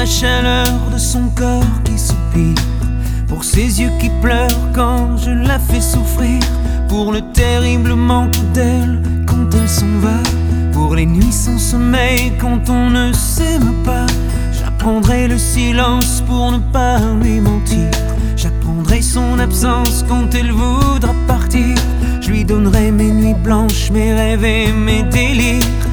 chaleur de son corps qui soupire, pour ses yeux qui pleurent quand je la fais souffrir, pour le terrible manque d'elle quand elle s'en va, pour les nuits sans sommeil quand on ne s'aime pas. J'apprendrai le silence pour ne pas lui mentir, j'apprendrai son absence quand elle voudra partir. Je lui donnerai mes nuits blanches, mes rêves et mes délires.